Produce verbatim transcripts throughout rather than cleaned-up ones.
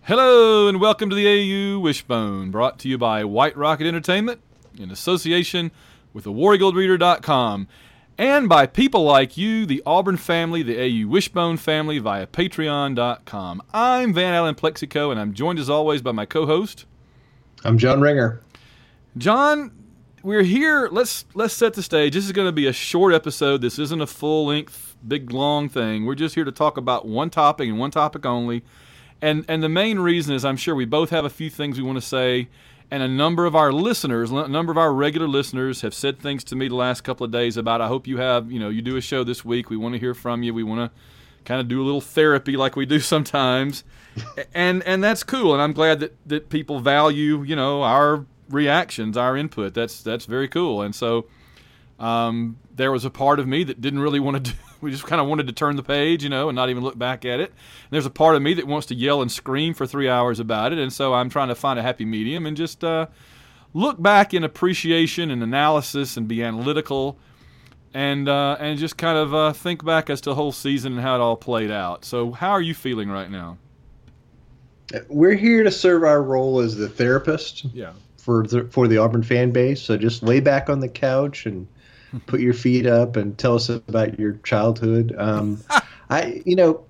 Hello and welcome to the A U Wishbone, brought to you by White Rocket Entertainment in association with the War Eagle Reader dot com and by people like you, the Auburn family, the A U Wishbone family via Patreon dot com. I'm Van Allen Plexico and I'm joined as always by my co-host. I'm John Ringer. John, we're here. Let's let's set the stage. This is going to be a short episode. This isn't a full-length, big, long thing. We're just here to talk about one topic and one topic only. And and the main reason is I'm sure we both have a few things we want to say, and a number of our listeners, a number of our regular listeners have said things to me the last couple of days about, I hope you have, you know, you do a show this week. We want to hear from you. We want to kind of do a little therapy like we do sometimes. and and that's cool, and I'm glad that, that people value, you know, our reactions, our input. That's that's very cool. And so um, there was a part of me that didn't really want to do, we just kind of wanted to turn the page, you know, and not even look back at it. And there's a part of me that wants to yell and scream for three hours about it, and so I'm trying to find a happy medium and just uh, look back in appreciation and analysis and be analytical and uh, and just kind of uh, think back as to the whole season and how it all played out. So how are you feeling right now? We're here to serve our role as the therapist Yeah. for the, for the Auburn fan base, so just lay back on the couch and put your feet up and tell us about your childhood. Um, I, you know,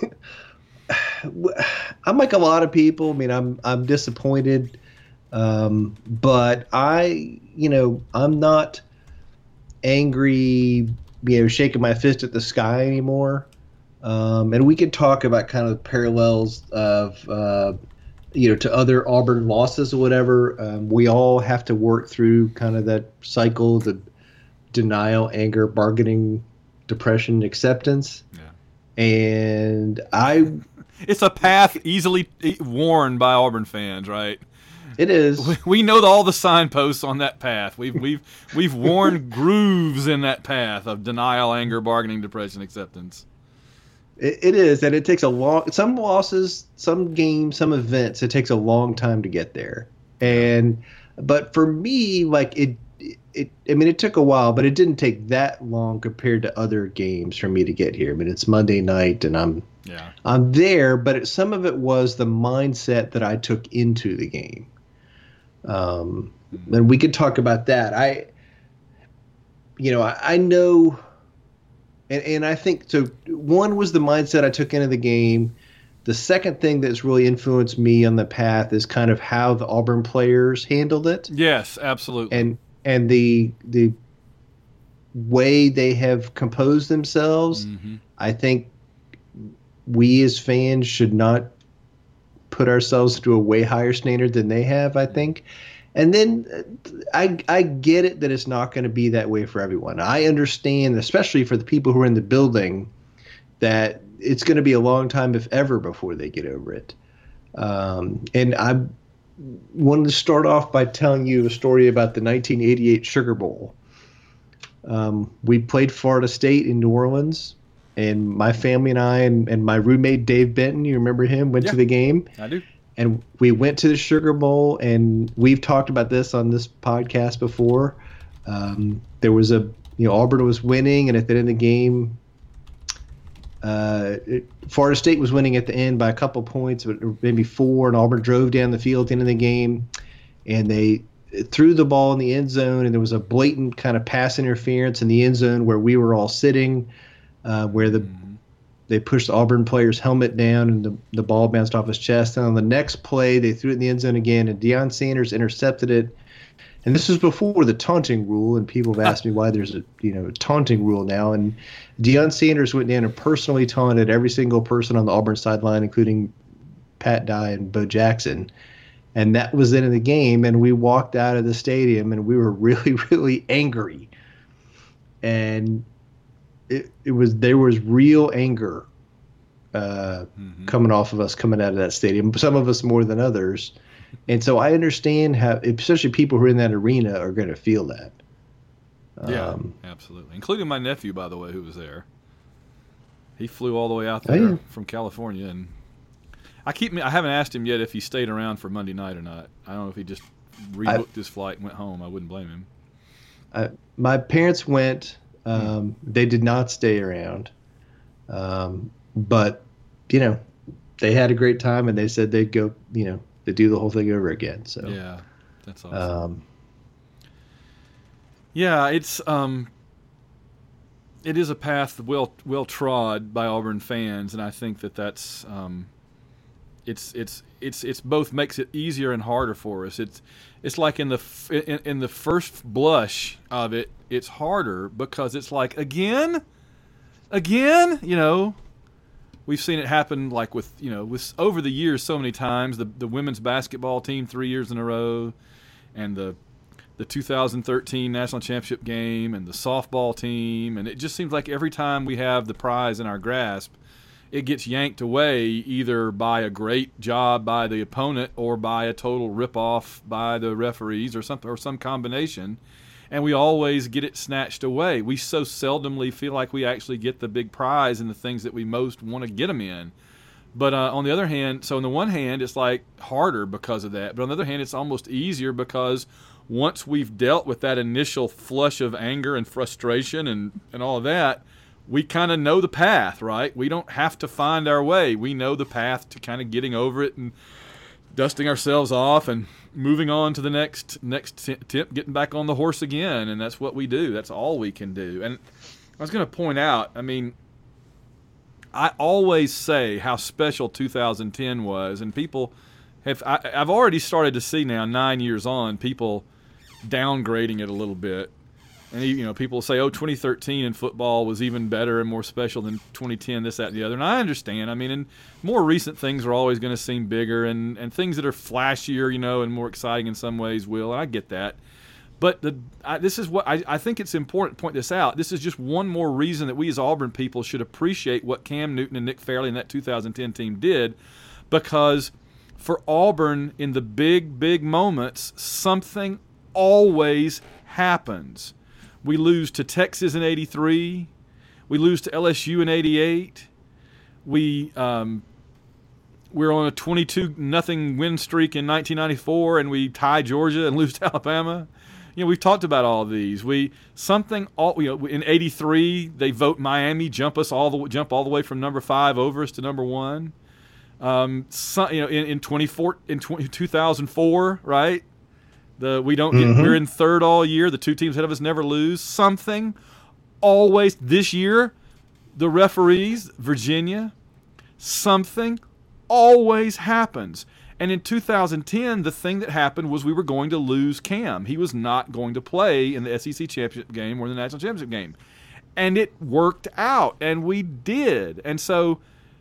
I'm like a lot of people. I mean, I'm I'm disappointed, um, but I, you know, I'm not angry, you know, shaking my fist at the sky anymore. Um, and we could talk about kind of parallels of, uh, you know, to other Auburn losses or whatever. Um, we all have to work through kind of that cycle, the denial, anger, bargaining, depression, acceptance. Yeah. And I... It's a path easily worn by Auburn fans, right? It is. We know all the signposts on that path. We've we've we've worn grooves in that path of denial, anger, bargaining, depression, acceptance. It, it is, and it takes a long. Some losses, some games, some events. It takes a long time to get there. And but for me, like it, it. I mean, it took a while, but it didn't take that long compared to other games for me to get here. I mean, it's Monday night, and I'm yeah I'm there. But it, some of it was the mindset that I took into the game. Um, and we could talk about that. I, you know, I, I know. And, and I think so. One was the mindset I took into the game. The second thing that's really influenced me on the path is kind of how the Auburn players handled it. Yes, absolutely. And and the the way they have composed themselves. Mm-hmm. I think we as fans should not put ourselves to a way higher standard than they have, I think. And then I I get it that it's not going to be that way for everyone. I understand, especially for the people who are in the building, that it's going to be a long time, if ever, before they get over it. Um, and I wanted to start off by telling you a story about the nineteen eighty-eight Sugar Bowl. Um, we played Florida State in New Orleans, and my family and I and, and my roommate Dave Benton, you remember him, went yeah, to the game. I do. And we went to the Sugar Bowl, and we've talked about this on this podcast before. Um, there was a, you know, Auburn was winning, and at the end of the game, uh, it, Florida State was winning at the end by a couple points, but maybe four, and Auburn drove down the field at the end of the game, and they threw the ball in the end zone, and there was a blatant kind of pass interference in the end zone where we were all sitting, uh, where the They pushed the Auburn player's helmet down, and the, the ball bounced off his chest. And on the next play, they threw it in the end zone again, and Deion Sanders intercepted it. And this was before the taunting rule, and people have asked me why there's a you know taunting rule now. And Deion Sanders went down and personally taunted every single person on the Auburn sideline, including Pat Dye and Bo Jackson. And that was the end of the game, and we walked out of the stadium, and we were really, really angry. And It, it was there was real anger uh, mm-hmm. coming off of us coming out of that stadium. Some of us more than others, and so I understand how, especially people who are in that arena, are going to feel that. Yeah, um, absolutely. Including my nephew, by the way, who was there. He flew all the way out there oh, yeah. from California, and I keep I haven't asked him yet if he stayed around for Monday night or not. I don't know if he just rebooked I, his flight and went home. I wouldn't blame him. I, my parents went. Um, they did not stay around. Um, but, you know, they had a great time, and they said they'd go, you know, they do the whole thing over again. So yeah, that's awesome. Um, yeah, it's um, it is a path well well trod by Auburn fans, and I think that that's um, it's it's it's it's both makes it easier and harder for us. It's it's like in the f- in, in the first blush of it, it's harder because it's like again, again, you know. We've seen it happen like with, you know, with over the years so many times. The the women's basketball team three years in a row, and the the two thousand thirteen national championship game, and the softball team, and it just seems like every time we have the prize in our grasp, it gets yanked away either by a great job by the opponent or by a total ripoff by the referees or something or some combination. And we always get it snatched away. We so seldomly feel like we actually get the big prize in the things that we most want to get them in. But uh, on the other hand, so on the one hand, it's like harder because of that. But on the other hand, it's almost easier because once we've dealt with that initial flush of anger and frustration and, and all of that, we kind of know the path, right? We don't have to find our way. We know the path to kind of getting over it and dusting ourselves off and moving on to the next next tip, getting back on the horse again, and that's what we do. That's all we can do. And I was going to point out, I mean, I always say how special two thousand ten was, and people have, I, I've already started to see now, nine years on, people downgrading it a little bit. And, you know, people say, oh, twenty thirteen in football was even better and more special than twenty ten, this, that, and the other. And I understand. I mean, and more recent things are always going to seem bigger, and, and things that are flashier, you know, and more exciting in some ways will. And I get that. But the I, this is what I, I think it's important to point this out. This is just one more reason that we as Auburn people should appreciate what Cam Newton and Nick Fairley and that two thousand ten team did, because for Auburn in the big, big moments, something always happens. We lose to Texas in eighty-three. We lose to L S U in eighty-eight. We um, we're on a twenty-two nothing win streak in nineteen ninety-four, and we tie Georgia and lose to Alabama. You know, we've talked about all of these. We something all you know in eighty-three they vote Miami, jump us all the jump all the way from number five over us to number one. Um, so, you know, in in twenty-four in two thousand four, right? The we don't get, mm-hmm. we're in third all year. The two teams ahead of us never lose. Something always this year, the referees, Virginia, something always happens. And in two thousand ten, the thing that happened was we were going to lose Cam. He was not going to play in the S E C championship game or the national championship game. And it worked out, and we did. And so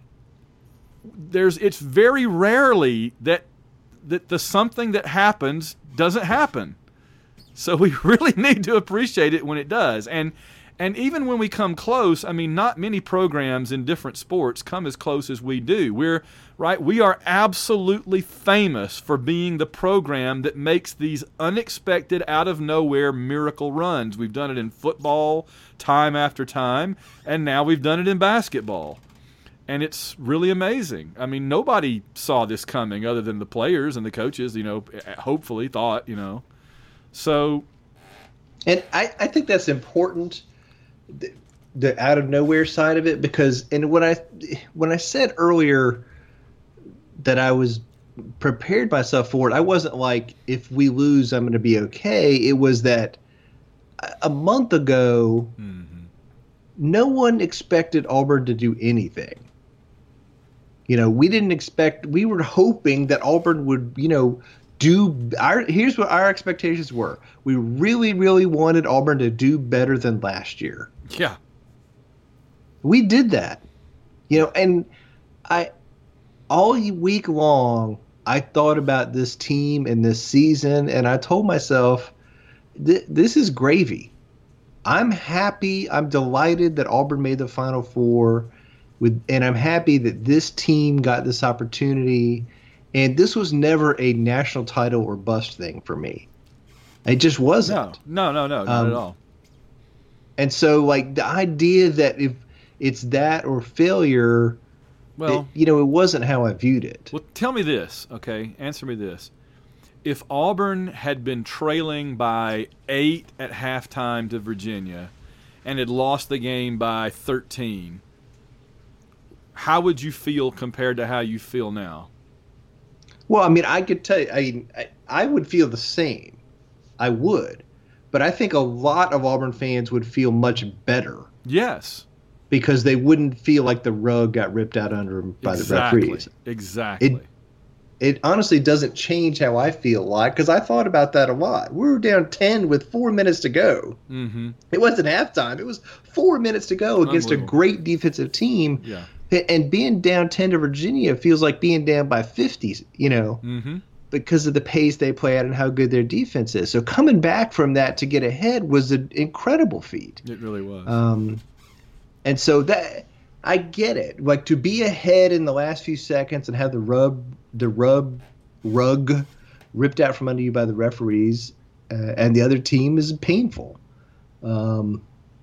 there's it's very rarely that that the something that happens doesn't happen. So we really need to appreciate it when it does. And and even when we come close, I mean, not many programs in different sports come as close as we do. We're right, we are absolutely famous for being the program that makes these unexpected, out of nowhere miracle runs. We've done it in football time after time, and now we've done it in basketball. And it's really amazing. I mean, nobody saw this coming other than the players and the coaches, you know, hopefully thought, you know. So. And I, I think that's important, the, the out of nowhere side of it, because and when I when I said earlier that I was prepared myself for it, I wasn't like, if we lose, I'm going to be okay. It was that a month ago, mm-hmm. no one expected Auburn to do anything. You know, we didn't expect, we were hoping that Auburn would, you know, do our, here's what our expectations were. We really, really wanted Auburn to do better than last year. Yeah. We did that. You know, and I, all week long, I thought about this team and this season, and I told myself, th- this is gravy. I'm happy, I'm delighted that Auburn made the Final Four. With, and I'm happy that this team got this opportunity, and this was never a national title or bust thing for me. It just wasn't. No, no, no, no, not um, at all. And so, like, the idea that if it's that or failure, well, it, you know, it wasn't how I viewed it. Well, tell me this, okay? Answer me this. If Auburn had been trailing by eight at halftime to Virginia and had lost the game by thirteen, how would you feel compared to how you feel now? Well, I mean, I could tell you, I mean, I, I would feel the same. I would. But I think a lot of Auburn fans would feel much better. Yes. Because they wouldn't feel like the rug got ripped out under them by exactly. the referees. Exactly. It, it honestly doesn't change how I feel a lot, because I thought about that a lot. We were down ten with four minutes to go. Mm-hmm. It wasn't halftime. It was four minutes to go against a great defensive team. Yeah. And being down ten to Virginia feels like being down by fifty, you know, mm-hmm. because of the pace they play at and how good their defense is. So coming back from that to get ahead was an incredible feat. It really was. Um, and so that I get it. Like, to be ahead in the last few seconds and have the rub, the rub, rug ripped out from under you by the referees uh, and the other team is painful. Um,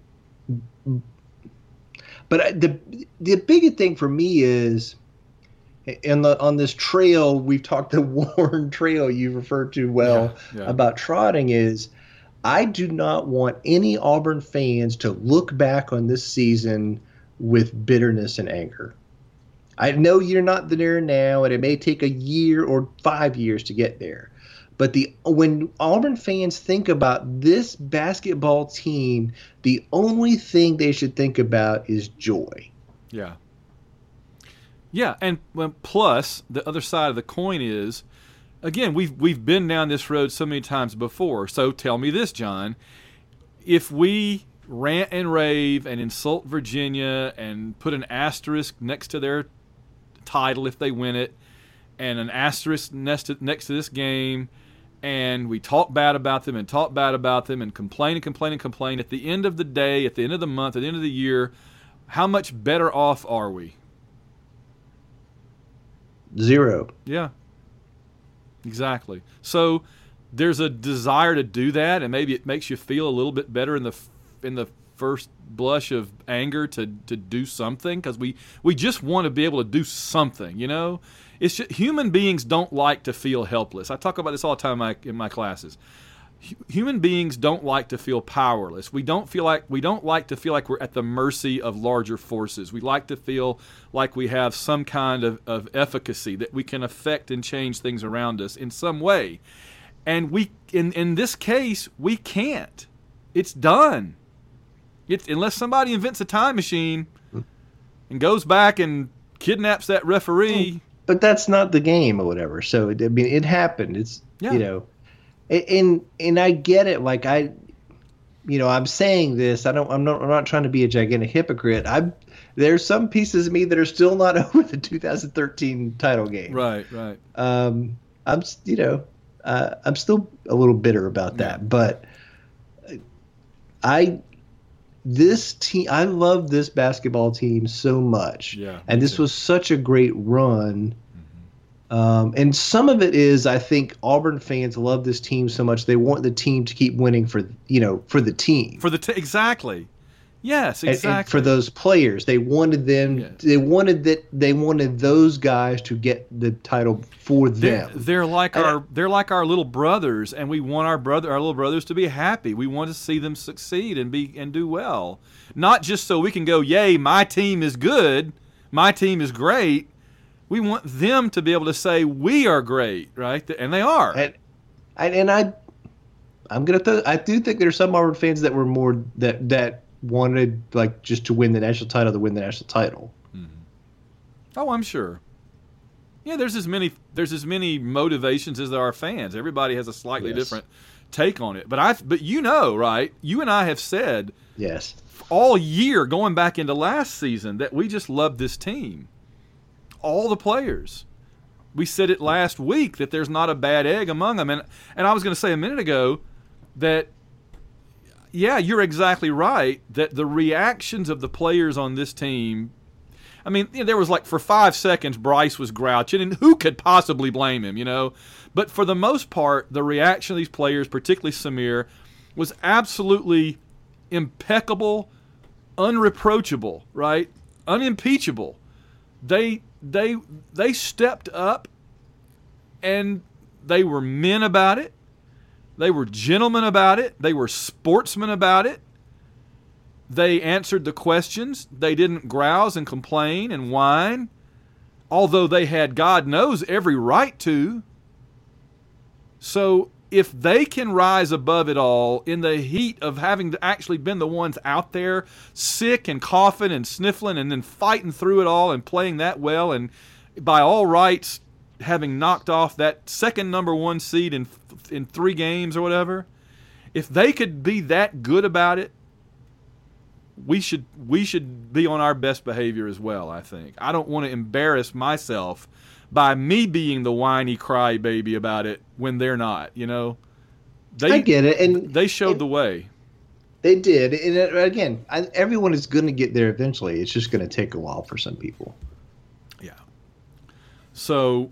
but the the bigger thing for me is, in the, on this trail, we've talked the worn trail you referred to well yeah, yeah. about trotting, is I do not want any Auburn fans to look back on this season with bitterness and anger. I know you're not there now, and it may take a year or five years to get there. But the when Auburn fans think about this basketball team, the only thing they should think about is joy. Yeah. Yeah, and well, plus the other side of the coin is, again, we've we've been down this road so many times before. So tell me this, John, if we rant and rave and insult Virginia and put an asterisk next to their title if they win it, and an asterisk next to, next to this game, and we talk bad about them and talk bad about them and complain and complain and complain, at the end of the day, at the end of the month, at the end of the year, how much better off are we? Zero. Yeah. Exactly. So there's a desire to do that, and maybe it makes you feel a little bit better in the in the first blush of anger to to do something, because we we just want to be able to do something, you know. It's just, human beings don't like to feel helpless. I talk about this all the time in my, in my classes. H- human beings don't like to feel powerless. We don't feel like we don't like to feel like we're at the mercy of larger forces. We like to feel like we have some kind of, of efficacy, that we can affect and change things around us in some way. And we in in this case, we can't. It's done. It's, unless somebody invents a time machine and goes back and kidnaps that referee. But that's not the game or whatever. So, I mean, it happened. It's, yeah. you know, and and I get it. Like, I, you know, I'm saying this. I don't. I'm not. I'm not trying to be a gigantic hypocrite. I there's some pieces of me that are still not over the two thousand thirteen title game. Right. Right. Um, I'm, you know, uh, I'm still a little bitter about that. Yeah. But I. This team, I love this basketball team so much, yeah, and this too. was such a great run. Mm-hmm. Um, and some of it is, I think Auburn fans love this team so much they want the team to keep winning for, you know, for the team, for the t- exactly, yes, exactly. And, and for those players, they wanted them. Yes. They wanted that. They wanted those guys to get the title for them. They're, they're like and, our. They're like our little brothers, and we want our brother, our little brothers, to be happy. We want to see them succeed and be and do well, not just so we can go, "Yay, my team is good, my team is great." We want them to be able to say, "We are great," right? And they are. And and, and I, I'm gonna. Th- I do think there's some Auburn fans that were more that that. wanted like just to win the national title to win the national title. Mm-hmm. Oh, I'm sure. Yeah, there's as many there's as many motivations as there are fans. Everybody has a slightly yes. different take on it. But I but you know, right? You and I have said yes all year going back into last season that we just love this team. All the players. We said it last week that there's not a bad egg among them. And and I was going to say a minute ago that yeah, you're exactly right that the reactions of the players on this team, I mean, you know, there was like for five seconds Bryce was grouching, and who could possibly blame him, you know? But for the most part, the reaction of these players, particularly Samir, was absolutely impeccable, unreproachable, right? Unimpeachable. They they they stepped up, and they were men about it. They were gentlemen about it. They were sportsmen about it. They answered the questions. They didn't grouse and complain and whine, although they had, God knows, every right to. So if they can rise above it all in the heat of having actually been the ones out there sick and coughing and sniffling and then fighting through it all and playing that well, and by all rights having knocked off that second number one seed in in three games or whatever, if they could be that good about it, we should we should be on our best behavior as well, I think. I don't want to embarrass myself by me being the whiny crybaby about it when they're not, you know. They, I get it, and they showed and the way. They did, and it, again, I, everyone is going to get there eventually. It's just going to take a while for some people. Yeah. So,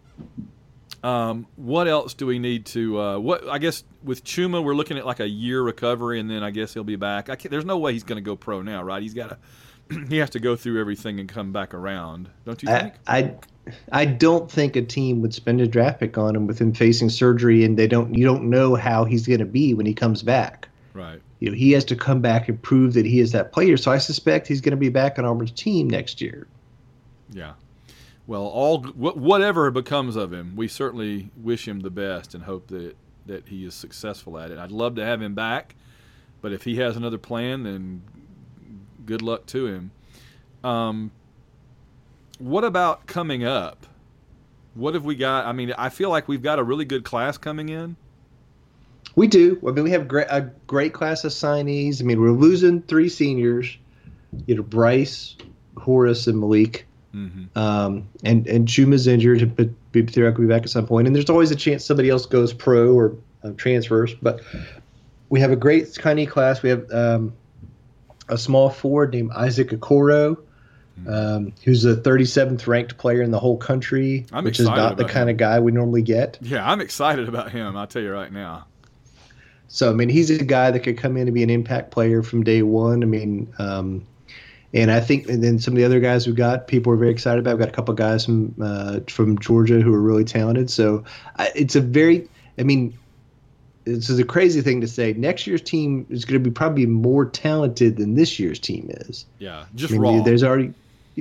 um, what else do we need to? Uh, what I guess with Chuma, we're looking at like a year recovery, and then I guess he'll be back. I can't, there's no way he's going to go pro now, right? He's got to. He has to go through everything and come back around, don't you think? I, I I don't think a team would spend a draft pick on him with him facing surgery, and they don't. You don't know how he's going to be when he comes back. Right. You know, he has to come back and prove that he is that player. So I suspect he's going to be back on Auburn's team next year. Yeah. Well, all whatever becomes of him, we certainly wish him the best and hope that that he is successful at it. I'd love to have him back, but if he has another plan, then good luck to him. Um, what about coming up? What have we got? I mean, I feel like we've got a really good class coming in. We do. I mean, we have great, a great class of signees. I mean, we're losing three seniors. You know, Bryce, Horace, and Malik. Mm-hmm. Um, and and Chuma's injured, but Theriac will be back at some point. And there's always a chance somebody else goes pro or uh, transfers. But we have a great signee class. We have um, a small forward named Isaac Okoro, mm-hmm. um, who's the thirty-seventh ranked player in the whole country, I'm which is not the kind him. of guy we normally get. Yeah, I'm excited about him. I'll tell you right now. So, I mean, he's a guy that could come in and be an impact player from day one. I mean, um, and I think, and then some of the other guys we got, people are very excited about. We've got a couple of guys from uh, from Georgia who are really talented. So, I, it's a very, I mean, this is a crazy thing to say. Next year's team is going to be probably more talented than this year's team is. Yeah, just I mean, raw. There's already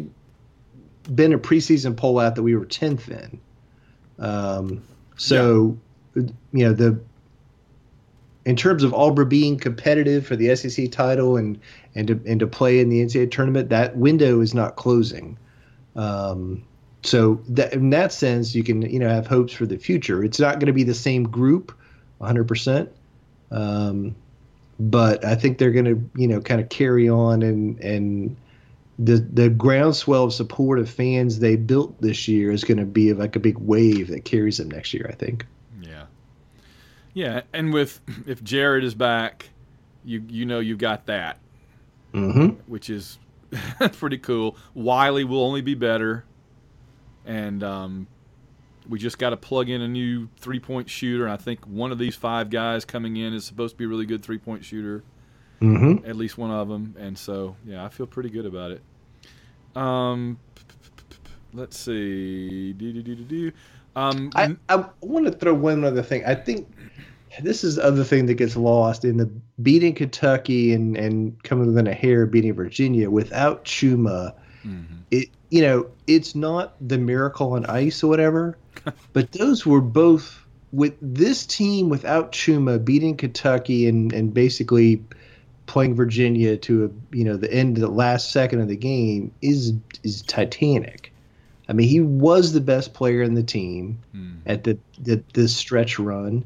been a preseason poll out that we were tenth in. Um, so, yeah. you know, the in terms of Auburn being competitive for the S E C title and and to, and to play in the N C double A tournament, that window is not closing. Um, so that, in that sense, you can you know have hopes for the future. It's not going to be the same group, one hundred percent. Um, but I think they're going to you know kind of carry on and and the the groundswell of support of fans they built this year is going to be like a big wave that carries them next year, I think. Yeah. Yeah, and with if Jared is back, you you know you've got that, mm-hmm. which is pretty cool. Wiley will only be better, and um, we just got to plug in a new three-point shooter. And I think one of these five guys coming in is supposed to be a really good three-point shooter, mm-hmm. at least one of them. And so, yeah, I feel pretty good about it. Um, let's see. Do-do-do-do-do. Um, I, I want to throw one other thing. I think this is the other thing that gets lost in the beating Kentucky and, and coming within a hair of beating Virginia without Chuma. Mm-hmm. It you know it's not the miracle on ice or whatever, but those were both with this team without Chuma beating Kentucky and, and basically playing Virginia to a you know the end of the last second of the game is is titanic. I mean, he was the best player in the team mm. at the, the the stretch run,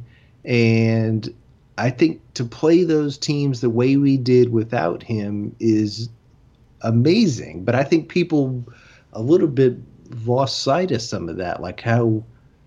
and I think to play those teams the way we did without him is amazing. But I think people a little bit lost sight of some of that, like how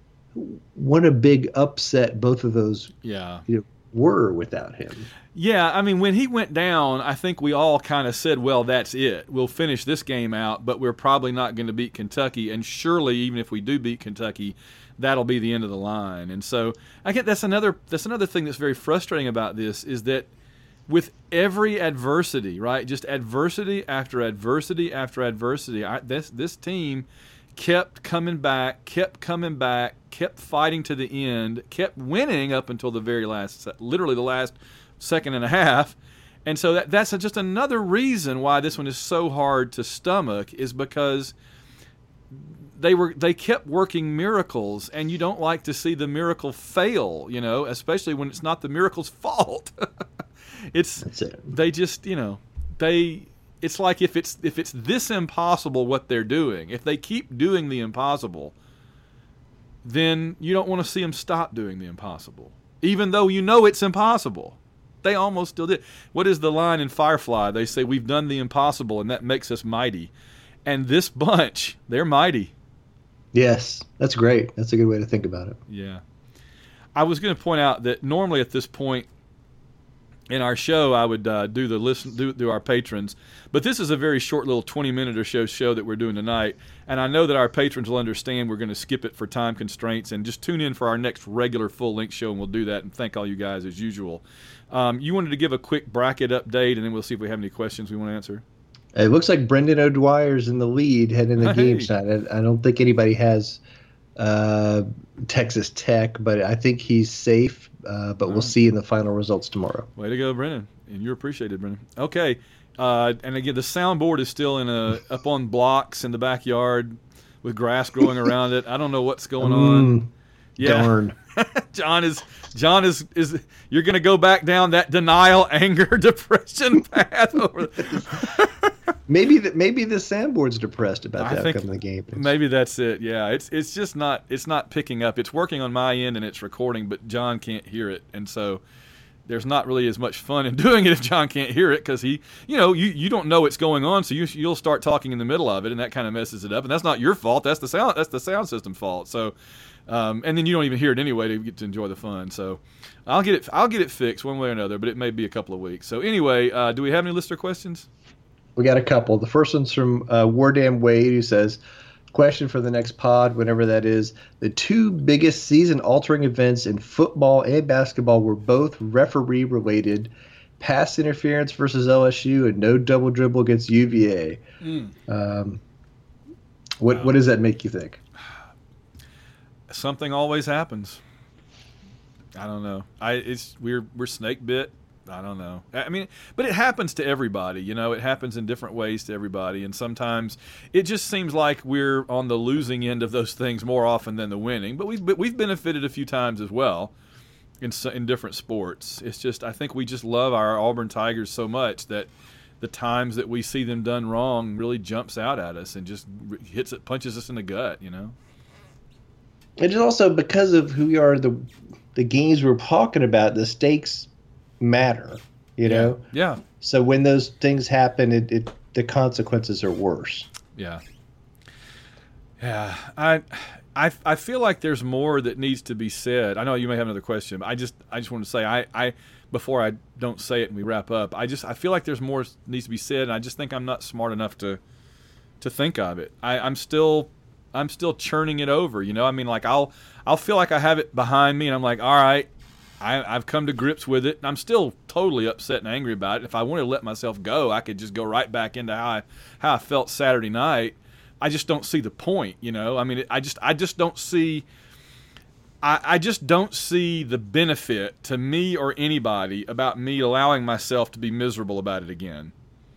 what a big upset both of those yeah. you know, were without him. Yeah, I mean, when he went down, I think we all kind of said, well, that's it. We'll finish this game out, but we're probably not going to beat Kentucky. And surely, even if we do beat Kentucky, that'll be the end of the line. And so I get that's another that's another thing that's very frustrating about this is that with every adversity, right, just adversity after adversity after adversity, I, this this team kept coming back, kept coming back, kept fighting to the end, kept winning up until the very last, literally the last second and a half, And so that, that's just another reason why this one is so hard to stomach, is because they were they kept working miracles, and you don't like to see the miracle fail, you know, especially when it's not the miracle's fault. it's That's it. They just, you know, they it's like if it's if it's this impossible what they're doing, if they keep doing the impossible, then you don't want to see them stop doing the impossible, even though you know it's impossible. They almost still did. What is the line in Firefly? They say, we've done the impossible, and that makes us mighty. And this bunch, they're mighty. Yes, that's great. That's a good way to think about it. Yeah. I was going to point out that normally at this point in our show, I would uh, do the listen do, do our patrons, but this is a very short little twenty minute or so show that we're doing tonight, and I know that our patrons will understand we're going to skip it for time constraints, and just tune in for our next regular full length show, and we'll do that. And thank all you guys as usual. Um, you wanted to give a quick bracket update, and then we'll see if we have any questions we want to answer. It looks like Brendan O'Dwyer's in the lead heading the Hey. game tonight. I, I don't think anybody has uh, Texas Tech, but I think he's safe. Uh, but we'll see in the final results tomorrow. Way to go, Brennan. And you're appreciated, Brennan. Okay. Uh, and again, the soundboard is still in a up on blocks in the backyard with grass growing around it. I don't know what's going on. Mm, Yeah. Darn. John is John is is you're going to go back down that denial, anger, depression path over. Maybe that maybe the soundboard's depressed about I the think outcome of the game. Maybe that's it. Yeah, it's it's just not it's not picking up. It's working on my end and it's recording, but John can't hear it, and so there's not really as much fun in doing it if John can't hear it, because he, you know, you, you don't know what's going on, so you you'll start talking in the middle of it, and that kind of messes it up. And that's not your fault. That's the sound that's the sound system fault. So, um, and then you don't even hear it anyway to get to enjoy the fun. So, I'll get it I'll get it fixed one way or another, but it may be a couple of weeks. So anyway, uh, do we have any listener questions? We got a couple. The first one's from uh, Wardam Wade, who says, question for the next pod, whenever that is. The two biggest season-altering events in football and basketball were both referee-related. Pass interference versus L S U and no double dribble against U V A. Mm. Um, what, wow. what does that make you think? Something always happens. I don't know. I it's we're we're snake bit. I don't know. I mean, but it happens to everybody, you know, it happens in different ways to everybody. And sometimes it just seems like we're on the losing end of those things more often than the winning, but we've, we've benefited a few times as well in, in different sports. It's just, I think we just love our Auburn Tigers so much that the times that we see them done wrong really jumps out at us and just hits it, punches us in the gut, you know? It is also because of who we are, the, the games we're talking about, the stakes matter, you know. Yeah. So when those things happen, it, it the consequences are worse. Yeah. Yeah. I, I I feel like there's more that needs to be said. I know you may have another question, but I just I just want to say I, I before I don't say it and we wrap up, I just I feel like there's more needs to be said, and I just think I'm not smart enough to to think of it. I, I'm still I'm still churning it over, you know. I mean, like I'll I'll feel like I have it behind me, and I'm like, all right. I, I've come to grips with it, and I'm still totally upset and angry about it. If I wanted to let myself go, I could just go right back into how I, how I felt Saturday night. I just don't see the point, you know. I mean, I just I just don't see. I, I just don't see the benefit to me or anybody about me allowing myself to be miserable about it again.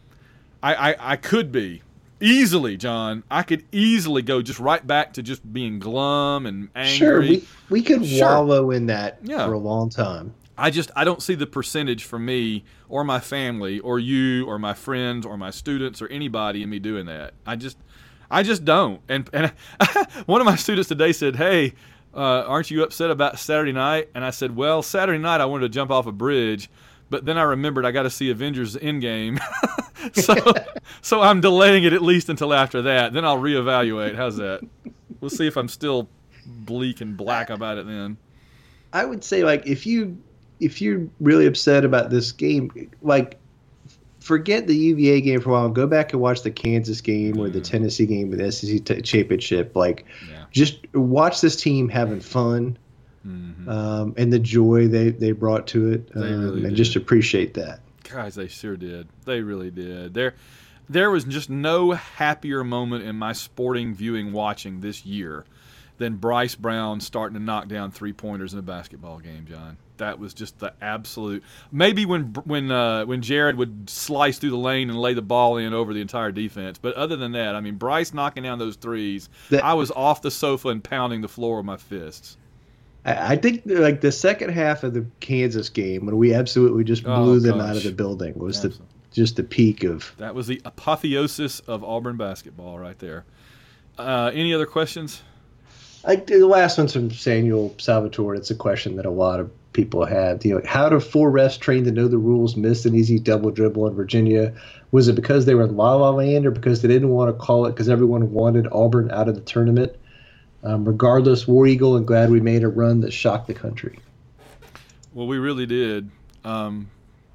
I I, I could be. Easily, John. I could easily go just right back to just being glum and angry. Sure, we, we could sure. wallow in that yeah. for a long time. I just I don't see the percentage for me or my family or you or my friends or my students or anybody in me doing that. I just I just don't. And and one of my students today said, "Hey, uh, aren't you upset about Saturday night?" And I said, "Well, Saturday night I wanted to jump off a bridge, but then I remembered I got to see Avengers Endgame." so so I'm delaying it at least until after that. Then I'll reevaluate. How's that? We'll see if I'm still bleak and black about it then. I would say, like, if you if you're really upset about this game, like, forget the U V A game for a while. Go back and watch the Kansas game mm-hmm. or the Tennessee game with the S E C t- championship. Like, yeah. just watch this team having fun mm-hmm. um, and the joy they, they brought to it, um, really and did. Just appreciate that. Guys, they sure did. They really did. There, there was just no happier moment in my sporting viewing watching this year than Bryce Brown starting to knock down three-pointers in a basketball game, John. That was just the absolute. Maybe when when uh, when Jared would slice through the lane and lay the ball in over the entire defense. But other than that, I mean, Bryce knocking down those threes, that, I was off the sofa and pounding the floor with my fists. I think like the second half of the Kansas game when we absolutely just blew oh, them gosh. out of the building was Absolutely. the just the peak of. That was the apotheosis of Auburn basketball right there. Uh, any other questions? I, the last one's from Samuel Salvatore. It's a question that a lot of people had. You know, how do four refs trained to know the rules miss an easy double dribble in Virginia? Was it because they were in La La Land or because they didn't want to call it because everyone wanted Auburn out of the tournament? Um, regardless, War Eagle and glad we made a run that shocked the country. Well, we really did. Um,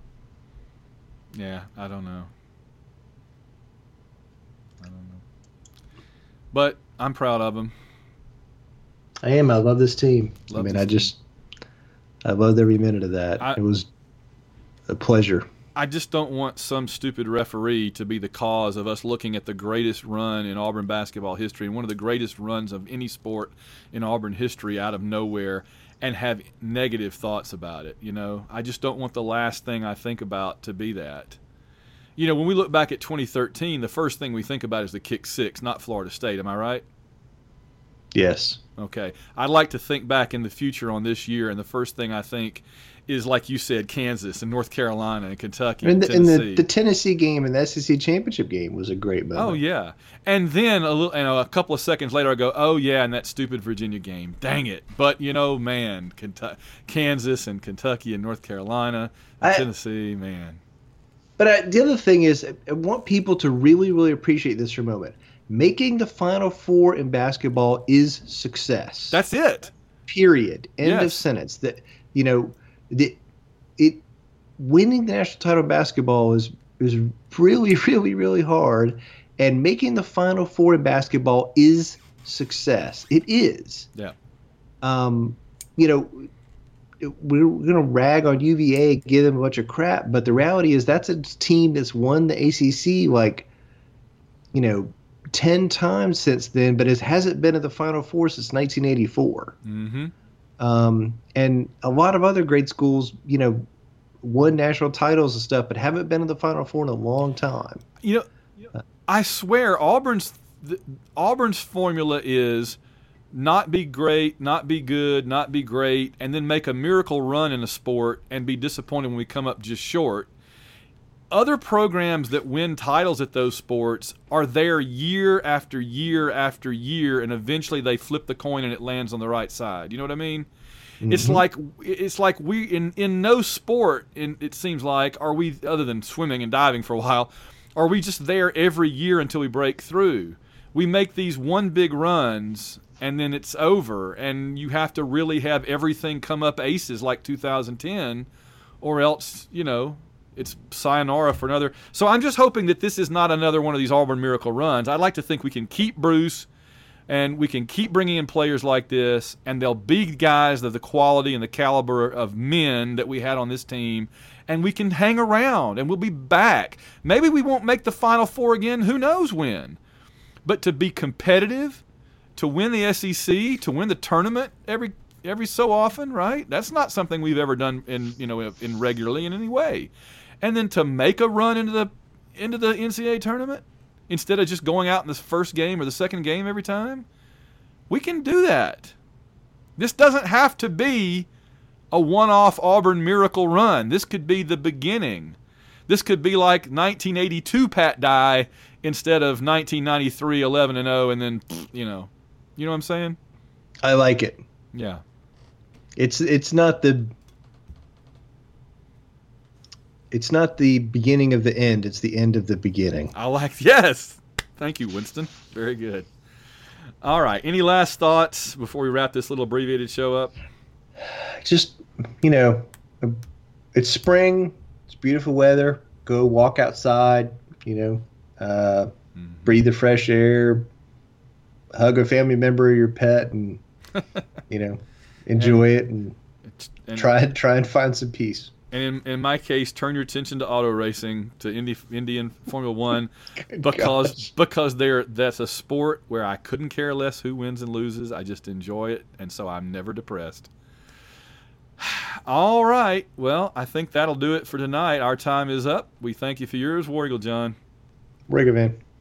yeah, I don't know. I don't know. But I'm proud of them. I am. I love this team. Love I mean, this I just, I loved every minute of that. I, it was a pleasure. I just don't want some stupid referee to be the cause of us looking at the greatest run in Auburn basketball history and one of the greatest runs of any sport in Auburn history out of nowhere and have negative thoughts about it. You know, I just don't want the last thing I think about to be that. You know, when we look back at twenty thirteen, the first thing we think about is the kick six, not Florida State. Am I right? Yes. Okay. I'd like to think back in the future on this year, and the first thing I think is, like you said, Kansas and North Carolina and Kentucky and, and, the, Tennessee. and the, the Tennessee game and the S E C championship game was a great moment. Oh, yeah. And then a little, you know, a couple of seconds later, I go, oh, yeah, and that stupid Virginia game. Dang it. But, you know, man, Kentucky, Kansas and Kentucky and North Carolina and I, Tennessee, man. But I, the other thing is, I want people to really, really appreciate this for a moment. Making the Final Four in basketball is success. That's it. Period. End yes. of sentence. That you know, the, it winning the national title in basketball is is really, really, really hard, and making the Final Four in basketball is success. It is. Yeah. Um, you know, we're going to rag on U V A, give them a bunch of crap, but the reality is that's a team that's won the A C C like, you know, ten times since then, but it hasn't been at the Final Four since nineteen eighty-four. Mm-hmm. Um, and a lot of other great schools, you know, won national titles and stuff, but haven't been in the Final Four in a long time. You know, I swear Auburn's the, Auburn's formula is not be great, not be good, not be great, and then make a miracle run in a sport and be disappointed when we come up just short. Other programs that win titles at those sports are there year after year after year, and eventually they flip the coin and it lands on the right side. You know what I mean? Mm-hmm. It's like it's like we in, in no sport, in, it seems like, are we, other than swimming and diving for a while, are we just there every year until we break through. We make these one big runs, and then it's over, and you have to really have everything come up aces like two thousand ten, or else, you know, it's sayonara for another. So I'm just hoping that this is not another one of these Auburn miracle runs. I'd like to think we can keep Bruce and we can keep bringing in players like this, and they'll be guys of the quality and the caliber of men that we had on this team, and we can hang around, and we'll be back. Maybe we won't make the Final Four again. Who knows when? But to be competitive, to win the S E C, to win the tournament every every so often, right? That's not something we've ever done in you know in regularly in any way. And then to make a run into the into the N C double A tournament instead of just going out in the first game or the second game every time, we can do that. This doesn't have to be a one-off Auburn miracle run. This could be the beginning. This could be like nineteen eighty-two Pat Dye instead of nineteen ninety-three eleven and oh, and then you know, you know what I'm saying? I like it. Yeah. It's it's not the it's not the beginning of the end. It's the end of the beginning. I like yes. Thank you, Winston. Very good. All right. Any last thoughts before we wrap this little abbreviated show up? Just you know, it's spring. It's beautiful weather. Go walk outside. You know, uh, mm-hmm. breathe the fresh air. Hug a family member or your pet, and you know. Enjoy and, it and, and try try and find some peace. And in, in my case, turn your attention to auto racing, to Indy, Indian Formula One, Good because gosh. because they're that's a sport where I couldn't care less who wins and loses. I just enjoy it, and so I'm never depressed. All right. Well, I think that'll do it for tonight. Our time is up. We thank you for yours, War Eagle John. Rig event.